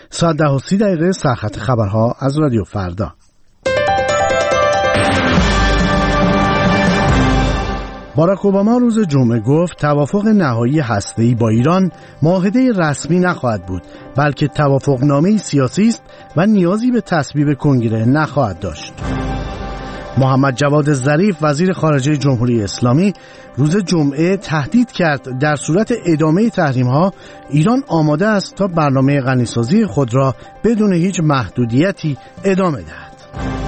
ساعت 10:30 سرخط خبرها از رادیو فردا. باراک اوباما روز جمعه گفت توافق نهایی هسته‌ای با ایران معاهده رسمی نخواهد بود، بلکه توافقنامه سیاسی است و نیازی به تصویب کنگره نخواهد داشت. محمد جواد ظریف وزیر خارجه جمهوری اسلامی روز جمعه تهدید کرد در صورت ادامه تحریم‌ها ایران آماده است تا برنامه غنیسازی خود را بدون هیچ محدودیتی ادامه دهد.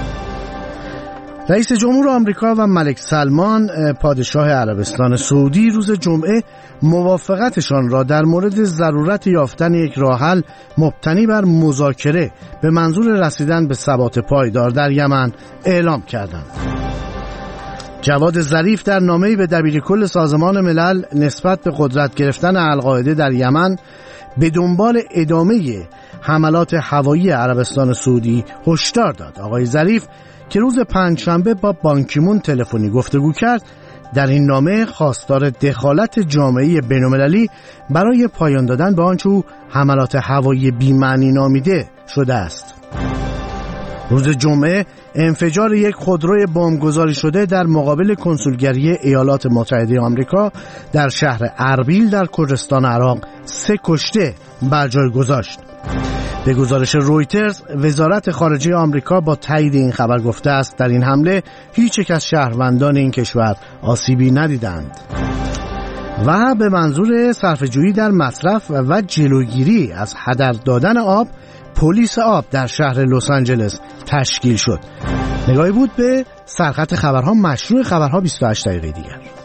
رئیس جمهور آمریکا و ملک سلمان پادشاه عربستان سعودی روز جمعه موافقتشان را در مورد ضرورت یافتن یک راه حل مبتنی بر مذاکره به منظور رسیدن به ثبات پایدار در یمن اعلام کردند. جواد ظریف در نامه‌ای به دبیرکل سازمان ملل نسبت به قدرت گرفتن القاعده در یمن به دنبال ادامه حملات هوایی عربستان سعودی هشدار داد. آقای ظریف که روز پنجشنبه با بان کی مون تلفنی گفتگو کرد، در این نامه خواستار دخالت جامعه بین‌المللی برای پایان دادن به آنچه او حملات هوایی بی‌معنی نامیده شده است. روز جمعه انفجار یک خودروی بمبگذاری شده در مقابل کنسولگری ایالات متحده آمریکا در شهر اربیل در کردستان عراق 3 کشته بر جای گذاشت. به گزارش رویترز، وزارت خارجه آمریکا با تایید این خبر گفته است در این حمله هیچ یک از شهروندان این کشور آسیبی ندیدند. و به منظور صرفه‌جویی در مصرف و جلوگیری از هدر دادن آب، پلیس آب در شهر لس آنجلس تشکیل شد. نگاهی بود به سرخط خبرها، مشروع خبرها 28 دقیقه دیگر.